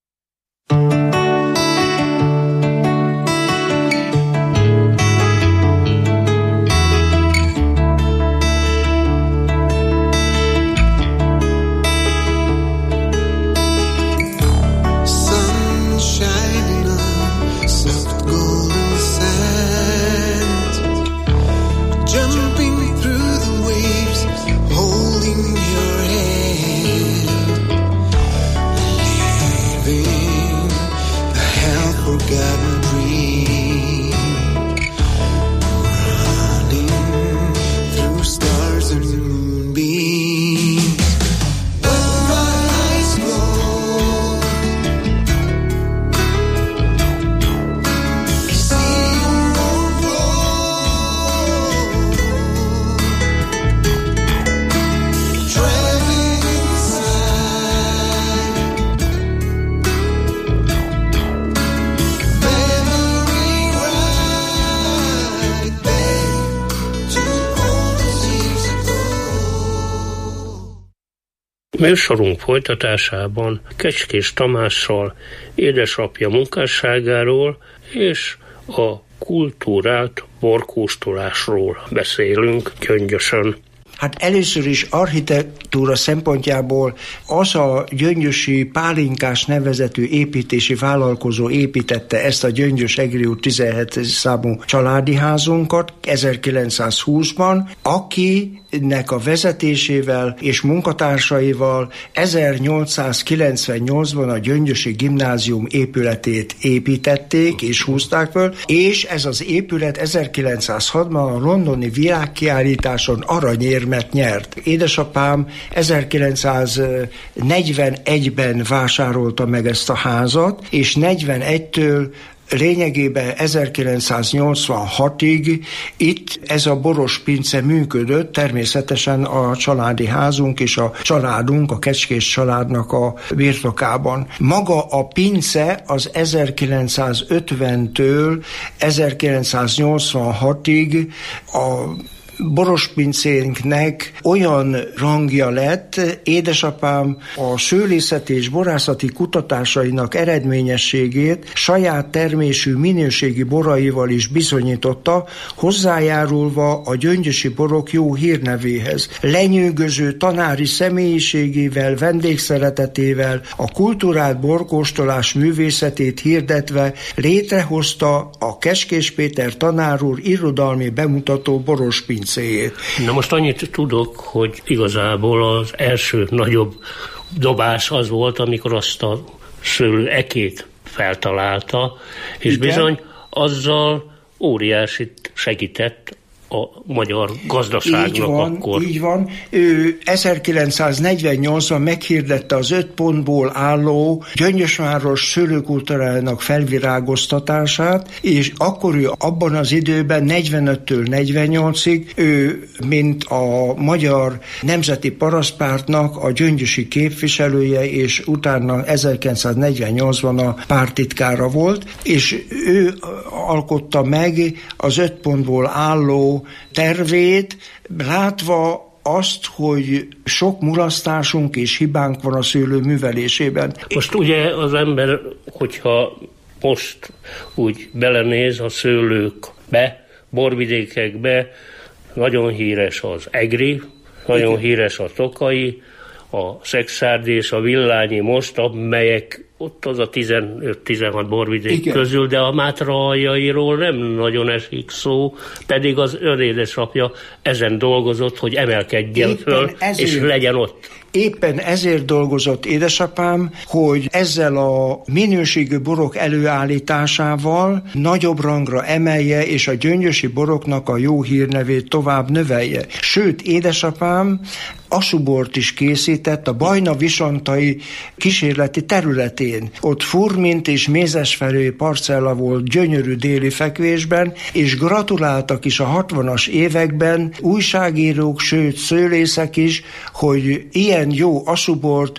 Műsorunk folytatásában Kecskés Tamással, édesapja munkásságáról és a kultúrált borkóstolásról beszélünk Gyöngyösön. Hát először is architektúra szempontjából az a gyöngyösi Pálinkás nevezetű építési vállalkozó építette ezt a Gyöngyös-Egri út 17 számú családi házunkat 1920-ban, akinek a vezetésével és munkatársaival 1898-ban a Gyöngyösi Gimnázium épületét építették és húzták föl, és ez az épület 1906-ban a londoni világkiállításon aranyérmet nyert. Édesapám 1941-ben vásárolta meg ezt a házat, és 41-től lényegében 1986-ig itt ez a boros pince működött, természetesen a családi házunk és a családunk, a Kecskés családnak a birtokában. Maga a pince az 1950-től 1986-ig a borospincénknek olyan rangja lett, édesapám a szőlészeti és borászati kutatásainak eredményességét saját termésű minőségi boraival is bizonyította, hozzájárulva a gyöngyösi borok jó hírnevéhez. Lenyűgöző tanári személyiségével, vendégszeretetével, a kulturált borkóstolás művészetét hirdetve létrehozta a Kecskés Péter tanár úr irodalmi bemutató borospincéjét. Na most annyit tudok, hogy igazából az első nagyobb dobás az volt, amikor azt a szőlő ekét feltalálta, és igen, bizony azzal óriásit segített a magyar gazdaságnak akkor. Így van. Ő 1948-ban meghirdette az 5 pontból álló Gyöngyösváros szőlőkultúrájának felvirágoztatását, és akkor ő abban az időben 45-től 48-ig ő, mint a Magyar Nemzeti Parasztpártnak a gyöngyösi képviselője, és utána 1948-ban a párttitkára volt, és ő alkotta meg az 5 pontból álló tervét, látva azt, hogy sok mulasztásunk és hibánk van a szőlő művelésében. Most ugye az ember, hogyha most úgy belenéz a szőlőkbe, borvidékekbe, nagyon híres az egri, nagyon híres a tokai, a Szekszárdi és a Villányi most, amelyek ott az a 15-16 borvidék közül, de a Mátra aljairól nem nagyon esik szó, pedig az ön édesapja ezen dolgozott, hogy emelkedjen föl, és legyen ott. Éppen ezért dolgozott édesapám, hogy ezzel a minőségű borok előállításával nagyobb rangra emelje, és a gyöngyösi boroknak a jó hírnevét tovább növelje. Sőt, édesapám asubort is készített a Bajna-Visontai kísérleti területén. Ott furmint és mézesfelői parcella volt gyönyörű déli fekvésben, és gratuláltak is a 60-as években újságírók, sőt szőlészek is, hogy ilyen jó asubort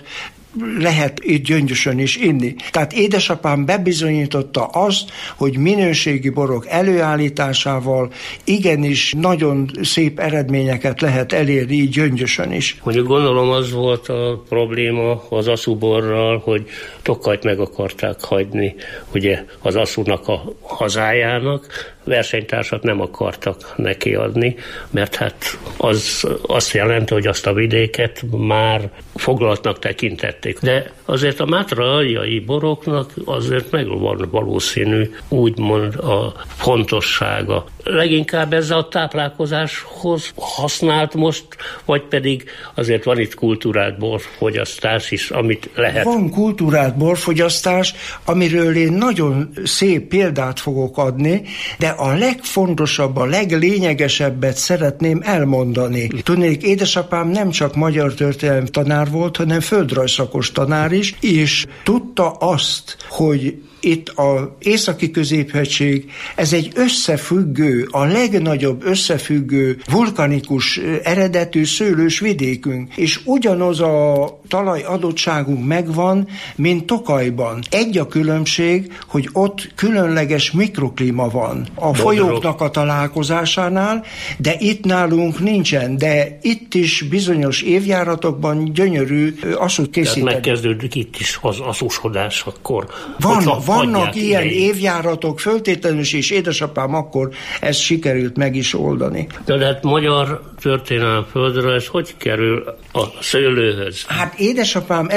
lehet itt Gyöngyösön is inni. Tehát édesapám bebizonyította azt, hogy minőségi borok előállításával igenis nagyon szép eredményeket lehet elérni így Gyöngyösön is. Mondjuk gondolom az volt a probléma az aszuborral, hogy Tokajt meg akarták hagyni, ugye az aszúnak a hazájának, versenytársat nem akartak neki adni, mert hát az azt jelenti, hogy azt a vidéket már foglaltnak tekintették. De azért a Mátra aljai boroknak azért megvan valószínű, úgymond a fontossága. Leginkább ez a táplálkozáshoz használt most, vagy pedig azért van itt kultúrált borfogyasztás is, amit lehet. Van kultúrált borfogyasztás, amiről én nagyon szép példát fogok adni, de a legfontosabb, a leglényegesebbet szeretném elmondani. Tudnék, édesapám nem csak magyar történelem tanár volt, hanem földrajzszakos tanár is, és tudta azt, hogy itt az északi középhegység, ez egy összefüggő, a legnagyobb összefüggő vulkanikus eredetű szőlős vidékünk, és ugyanaz a talaj adottságunk megvan, mint Tokajban. Egy a különbség, hogy ott különleges mikroklíma van a folyóknak a találkozásánál, de itt nálunk nincsen, de itt is bizonyos évjáratokban gyönyörű aszút készíteni. Tehát megkezdődik itt is az aszusodás akkor. Vannak ilyen évjáratok, föltétlenül és édesapám akkor ezt sikerült meg is oldani. De hát magyar történelem földre, ez hogy kerül a szőlőhöz? Hát édesapám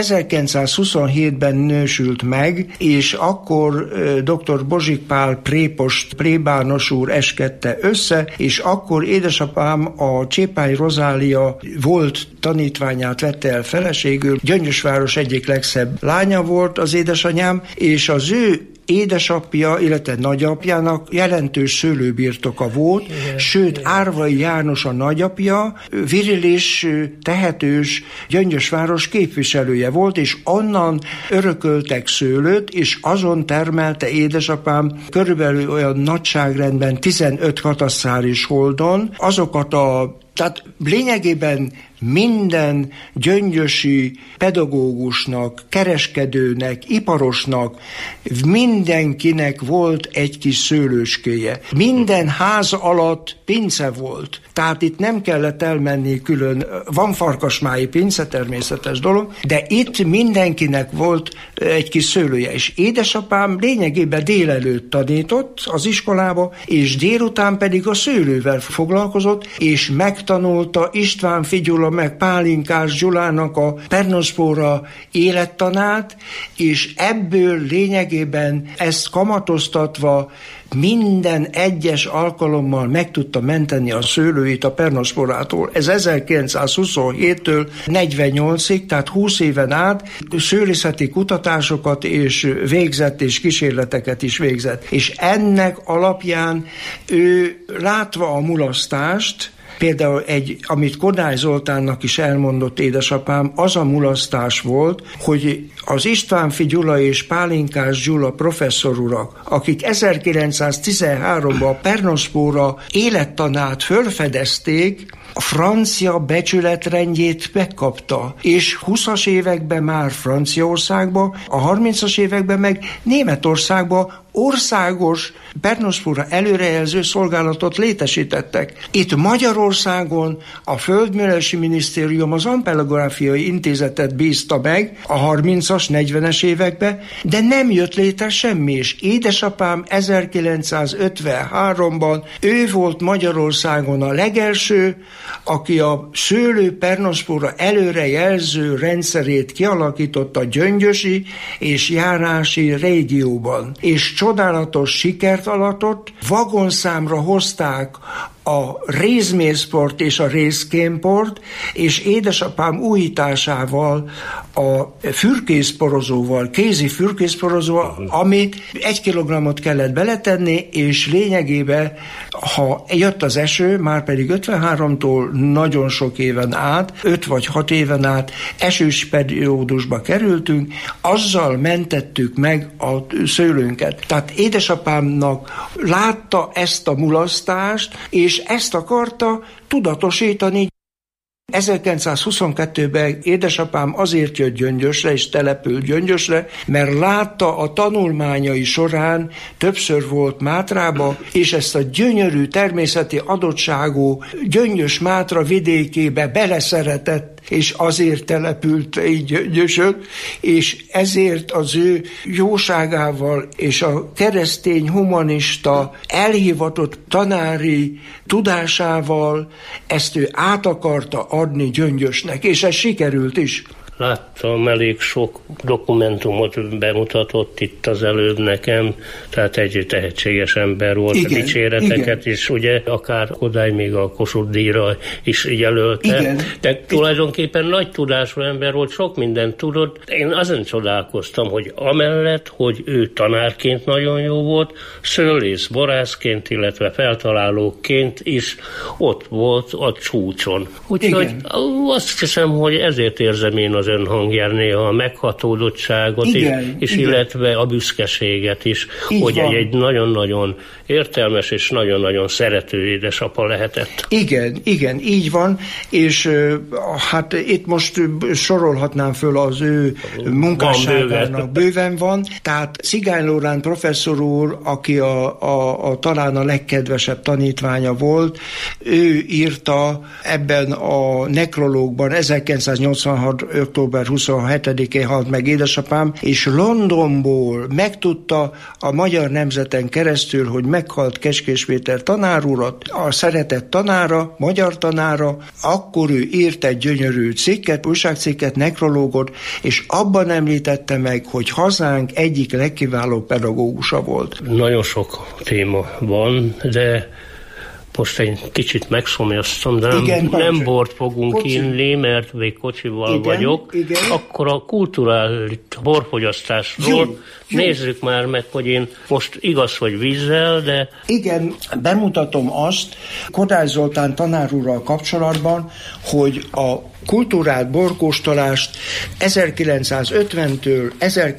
1927-ben nősült meg, és akkor dr. Bozsik Pál prépost, plébános úr eskedte össze, és akkor édesapám a Csépány Rozália volt tanítványát vette el feleségül. Gyöngyösváros egyik legszebb lánya volt az édesanyám, és az ő édesapja, illetve nagyapjának jelentős szőlőbirtoka volt, sőt Árvai János a nagyapja virilis, tehetős Gyöngyösváros képviselője volt, és onnan örököltek szőlőt, és azon termelte édesapám körülbelül olyan nagyságrendben 15 katasztrális holdon azokat tehát lényegében minden gyöngyösi pedagógusnak, kereskedőnek, iparosnak, mindenkinek volt egy kis szőlőskéje. Minden ház alatt pince volt. Tehát itt nem kellett elmenni külön, van farkasmályi pince, természetes dolog, de itt mindenkinek volt egy kis szőlője. És édesapám lényegében délelőtt tanított az iskolába, és délután pedig a szőlővel foglalkozott, és megtanulta István Figyula tanulta meg Pálinkás Gyulának a pernoszpóra élettanát, és ebből lényegében ezt kamatoztatva minden egyes alkalommal meg tudta menteni a szőlőit a pernoszporától. Ez 1927-től 48-ig, tehát 20 éven át szőlészeti kutatásokat és végzett, és kísérleteket is végzett. És ennek alapján ő látva a mulasztást, például amit Kodály Zoltánnak is elmondott édesapám, az a mulasztás volt, hogy az Istvánffy Gyula és Pálinkás Gyula professzorurak, akik 1913-ban a pernoszpóra élettanát fölfedezték, a francia becsületrendjét megkapta, és 20-as években már Franciaországban, a 30-as években meg Németországban országos pernoszpóra előrejelző szolgálatot létesítettek. Itt Magyarországon a Földművelési Minisztérium az Ampelográfiai Intézetet bízta meg a 30-as, 40-es években, de nem jött létre semmi, és édesapám 1953-ban ő volt Magyarországon a legelső, aki a szőlő pernoszpóra előrejelző rendszerét kialakította Gyöngyösi és járási régióban. És csodálatos sikert aratott, vagonszámra hozták a rézmészport és a rézkémport, és édesapám újításával a fürkészporozóval, kézi fürkészporozóval, amit 1 kilogramot kellett beletenni, és lényegében, ha jött az eső, már pedig 53-tól nagyon sok éven át, 5 vagy 6 éven át esős periódusba kerültünk, azzal mentettük meg a szőlőnket. Tehát édesapámnak látta ezt a mulasztást, és ezt akarta tudatosítani. 1922-ben édesapám azért jött Gyöngyösre és települt Gyöngyösre, mert látta a tanulmányai során, többször volt Mátrába, és ezt a gyönyörű természeti adottságú Gyöngyös-Mátra vidékébe beleszeretett, és azért települt így Gyöngyösön, és ezért az ő jóságával és a keresztény humanista elhivatott tanári tudásával ezt ő át akarta adni Gyöngyösnek, és ez sikerült is. Láttam, elég sok dokumentumot bemutatott itt az előbb nekem, tehát egy tehetséges ember volt, igen, dicséreteket igen. is, ugye, akár Kodály még a Kossuth-díjra is jelölte. Igen. De tulajdonképpen nagy tudású ember volt, sok mindent tudott. Én azon csodálkoztam, hogy amellett, hogy ő tanárként nagyon jó volt, szőlész, borászként, illetve feltalálóként is ott volt a csúcson. Úgyhogy azt hiszem, hogy ezért érzem én az ön hangján néha a meghatódottságot, illetve a büszkeséget is, így hogy egy nagyon-nagyon értelmes és nagyon-nagyon szerető édesapa lehetett. Igen, így van, és hát itt most sorolhatnám föl az ő munkásságának, bőven van. Tehát Cigány Loránd professzor úr, aki talán a legkedvesebb tanítványa volt, ő írta ebben a nekrológban 1986. október 27-én halt meg édesapám, és Londonból megtudta a Magyar Nemzeten keresztül, hogy meghalt Kecskés Péter tanár urat, a szeretett tanára, magyar tanára, akkor ő írt egy gyönyörű cikket, újságcikket, nekrológot, és abban említette meg, hogy hazánk egyik legkiválóbb pedagógusa volt. Nagyon sok téma van, de most egy kicsit megszomjaztam, de nem bort fogunk inni, mert még kocsival vagyok. Igen. Akkor a kulturális borfogyasztásról nézzük már meg, hogy én most igaz, hogy vízzel, de... Igen, bemutatom azt Kodály Zoltán tanár úrral kapcsolatban, hogy a kulturált borkóstolást 1950-től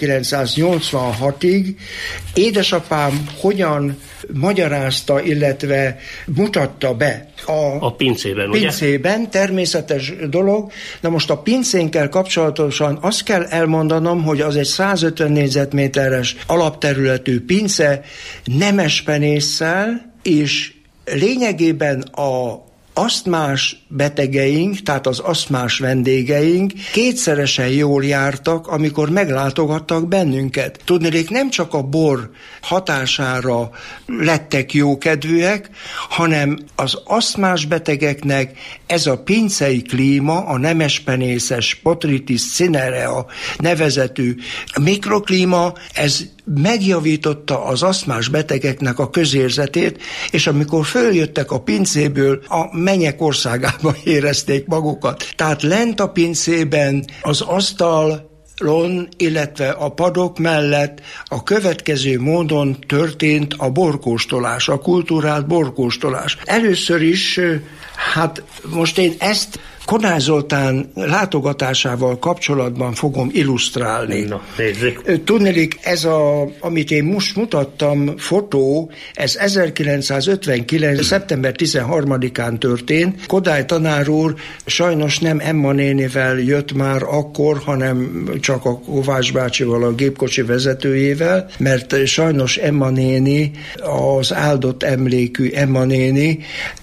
1986-ig édesapám hogyan magyarázta, illetve mutatta be a pincében, ugye? Természetes dolog. Na most a pincénkkel kapcsolatosan azt kell elmondanom, hogy az egy 150 négyzetméteres alapterületű pince, nemes penésszel, és lényegében a asztmás betegeink, tehát az asztmás vendégeink kétszeresen jól jártak, amikor meglátogattak bennünket. Tudnék, nem csak a bor hatására lettek jókedvűek, hanem az asztmás betegeknek ez a pincei klíma, a nemespenészes Botrytis cinerea nevezetű mikroklíma, ez megjavította az asztmás betegeknek a közérzetét, és amikor följöttek a pincéből, a mennyek országában érezték magukat. Tehát lent a pincében az asztalon, illetve a padok mellett a következő módon történt a borkóstolás, a kulturált borkóstolás. Először is, most én ezt Kodály Zoltán látogatásával kapcsolatban fogom illusztrálni. Na, nézzük. Tudnélik, ez amit én most mutattam, fotó, ez 1959. szeptember 13-án történt. Kodály tanár úr sajnos nem Emma nénivel jött már akkor, hanem csak a Kovács bácsival, a gépkocsi vezetőjével, mert sajnos Emma néni, az áldott emlékű Emma néni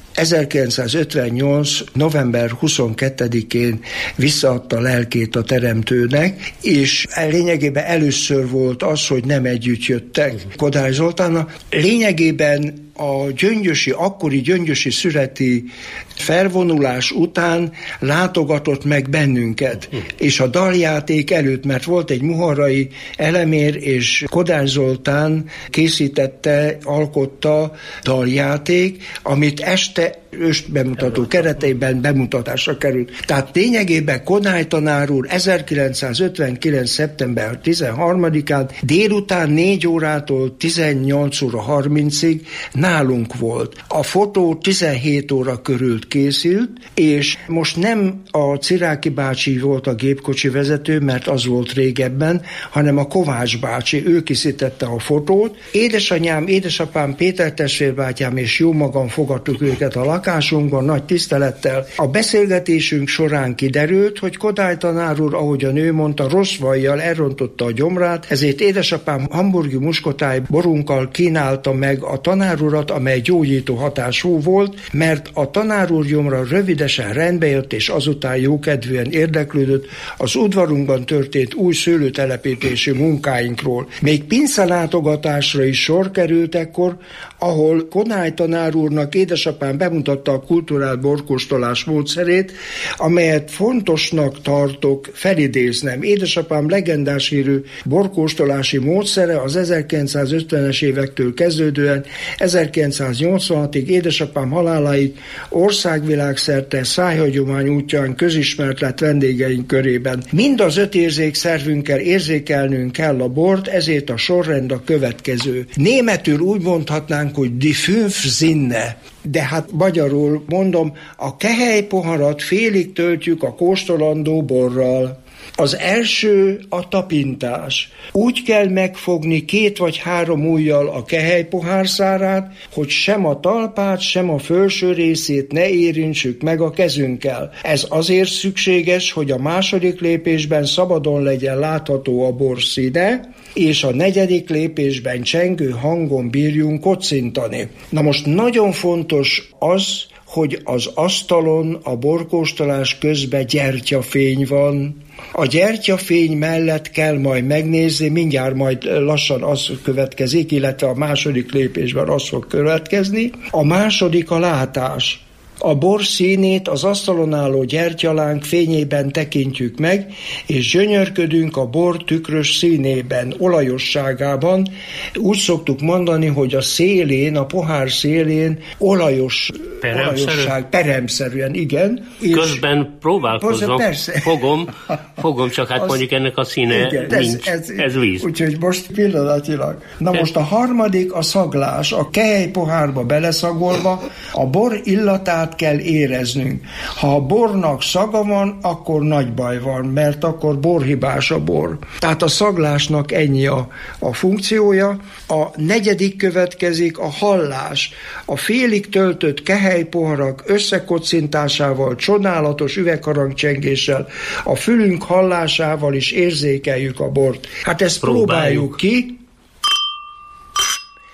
1958. november 22-én visszaadta lelkét a Teremtőnek, és lényegében először volt az, hogy nem együtt jöttek Kodály Zoltánnal. Lényegében a akkori gyöngyösi szüreti felvonulás után látogatott meg bennünket, és a daljáték előtt, mert volt egy muharai elemér, és Kodály Zoltán készítette, alkotta daljáték, amit este ősbemutató keretében bemutatásra került. Tehát lényegében Kodály tanár úr 1959. szeptember 13-án délután 4 órától 18 óra 30-ig nálunk volt. A fotó 17 óra körül készült, és most nem a Ciráki bácsi volt a gépkocsi vezető, mert az volt régebben, hanem a Kovács bácsi, ő készítette a fotót. Édesanyám, édesapám, Péter testvérbátyám és jó magam fogadtuk őket a lakásunkban nagy tisztelettel. A beszélgetésünk során kiderült, hogy Kodály tanár úr, ahogyan ő mondta, rossz vajjal elrontotta a gyomrát, ezért édesapám hamburgi muskotály borunkkal kínálta meg a tanár urat, amely gyógyító hatású volt, mert a tanár úr gyomra rövidesen rendbe jött, és azután jókedvűen érdeklődött az udvarunkban történt új szőlőtelepítési munkáinkról. Még pincelátogatásra is sor került ekkor, ahol Kodály tanár úrnak édesapám bemutatta a kulturált borkóstolás módszerét, amelyet fontosnak tartok felidéznem. Édesapám legendás hírű borkóstolási módszere az 1950-es évektől kezdődően 1986-ig édesapám haláláig országvilágszerte szájhagyomány útján közismert lett vendégeink körében. Mind az 5 érzékszervünkkel érzékelnünk kell a bort, ezért a sorrend a következő. Németül úgy mondhatnánk, hogy die 5 Sinne, de hát magyarul mondom, a kehelypoharat félig töltjük a kóstolandó borral. Az első a tapintás. Úgy kell megfogni 2 vagy 3 ujjal a kehelypohárszárát, hogy sem a talpát, sem a felső részét ne érintsük meg a kezünkkel. Ez azért szükséges, hogy a második lépésben szabadon legyen látható a bor színe, és a 4. lépésben csengő hangon bírjunk kocintani. Na most nagyon fontos az, hogy az asztalon a borkóstolás közben gyertyafény van. A gyertyafény mellett kell majd megnézni, mindjárt majd lassan az következik, illetve a második lépésben az fog következni. A második a látás. A bor színét az asztalon álló gyertyalánk fényében tekintjük meg, és gyönyörködünk a bor tükrös színében, olajosságában. Úgy szoktuk mondani, hogy a szélén, a pohár szélén olajosság, peremszerűen, igen. Közben próbálkozom, fogom, csak hát mondjuk ennek a színe igen, nincs, ez víz. Úgyhogy most pillanatilag. Na most a harmadik a szaglás, a kehelypohárba beleszagolva, a bor illatát kell éreznünk. Ha a bornak szaga van, akkor nagy baj van, mert akkor borhibás a bor. Tehát a szaglásnak ennyi a funkciója. A 4. következik a hallás. A félig töltött kehelypoharak összekocintásával, csodálatos üvegharangcsengéssel, a fülünk hallásával is érzékeljük a bort. Hát ezt próbáljuk ki.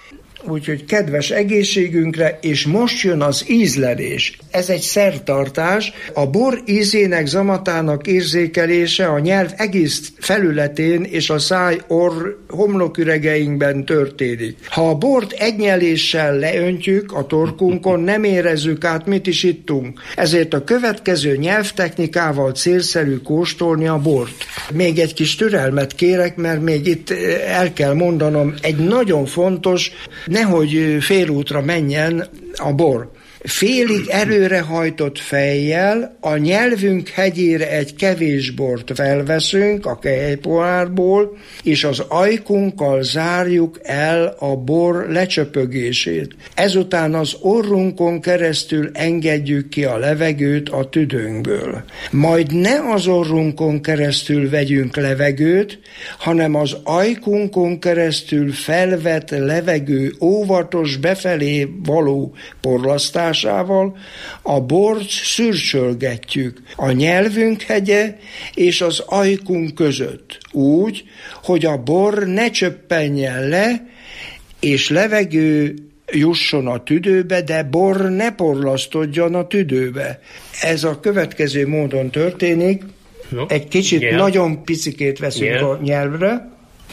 úgyhogy kedves egészségünkre, és most jön az ízlelés. Ez egy szertartás, a bor ízének, zamatának érzékelése a nyelv egész felületén és a száj, orr, homloküregeinkben történik. Ha a bort egy nyeléssel leöntjük a torkunkon, nem érezzük át, mit is ittunk. Ezért a következő nyelvtechnikával célszerű kóstolni a bort. Még egy kis türelmet kérek, mert még itt el kell mondanom, egy nagyon fontos, nehogy félútra menjen a bor. Félig előrehajtott fejjel a nyelvünk hegyére egy kevés bort felveszünk a kehelypohárból, és az ajkunkkal zárjuk el a bor lecsöpögését. Ezután az orrunkon keresztül engedjük ki a levegőt a tüdőnkből. Majd ne az orrunkon keresztül vegyünk levegőt, hanem az ajkunkon keresztül felvett levegő óvatos befelé való porlasztás a bort szürcsölgetjük a nyelvünk hegye és az ajkunk között, úgy, hogy a bor ne csöppenjen le, és levegő jusson a tüdőbe, de bor ne porlasztodjon a tüdőbe. Ez a következő módon történik. Egy kicsit nagyon picikét veszünk a nyelvre.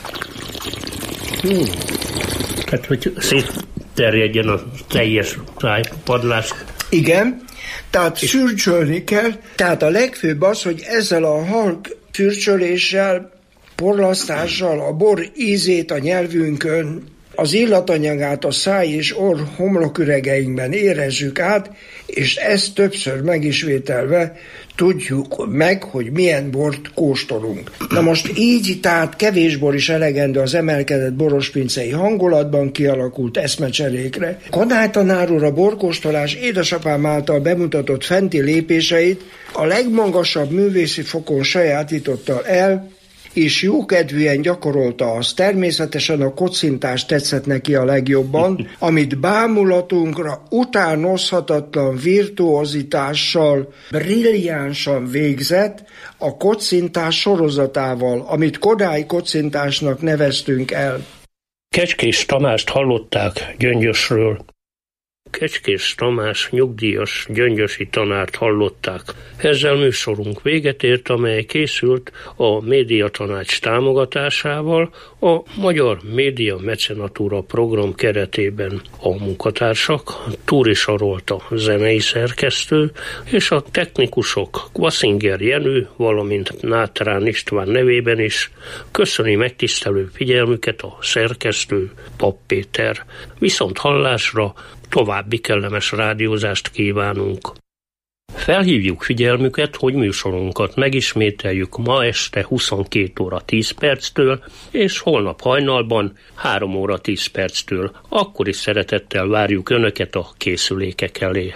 Hát, hogy terjedjen a teljes szájpadlás. Igen, tehát szürcsölni kell. Tehát a legfőbb az, hogy ezzel a halk szürcsöléssel, porlasztással a bor ízét a nyelvünkön, az illatanyagát a száj és orr homloküregeinkben érezzük át, és ezt többször megismételve tudjuk meg, hogy milyen bort kóstolunk. Na most így, tehát kevés bor is elegendő az emelkedett borospincei hangulatban kialakult eszmecserékre. Kanály tanár úr a borkóstolás édesapám által bemutatott fenti lépéseit a legmagasabb művészi fokon sajátította el, és jókedvűen gyakorolta azt. Természetesen a kocintás tetszett neki a legjobban, amit bámulatunkra utánozhatatlan virtuozitással, brilliánsan végzett a kocintás sorozatával, amit Kodály kocintásnak neveztünk el. Kecskés Tamást hallották Gyöngyösről. Kecskés Tamás nyugdíjas gyöngyösi tanárt hallották. Ezzel műsorunk véget ért, amely készült a Médiatanács támogatásával a Magyar Média Mecenatúra program keretében. A munkatársak Túri Sarolta zenei szerkesztő és a technikusok Kvaszinger Jenő, valamint Nátrán István nevében is köszöni megtisztelő figyelmüket a szerkesztő Papp Péter. Viszont hallásra, további kellemes rádiózást kívánunk. Felhívjuk figyelmüket, hogy műsorunkat megismételjük ma este 22 óra 10 perctől, és holnap hajnalban 3 óra 10 perctől. Akkor is szeretettel várjuk Önöket a készülékek elé.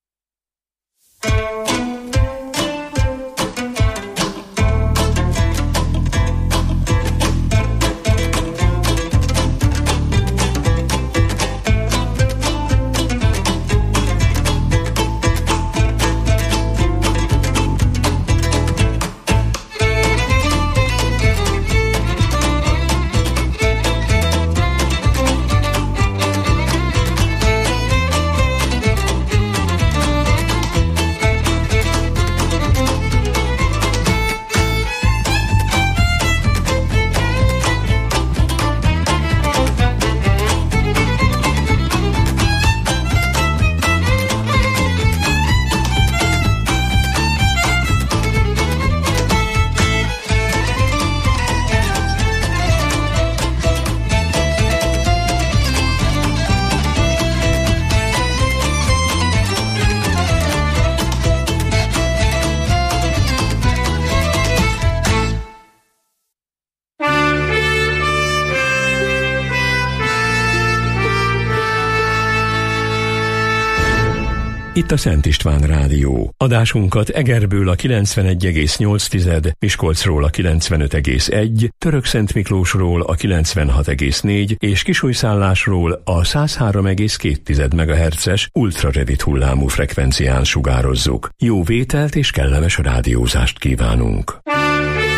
Itt a Szent István Rádió. Adásunkat Egerből a 91,8, Miskolcról a 95,1, Törökszentmiklósról a 96,4 és Kisújszállásról a 103,2 MHz-es ultrarövid hullámú frekvencián sugározzuk. Jó vételt és kellemes rádiózást kívánunk!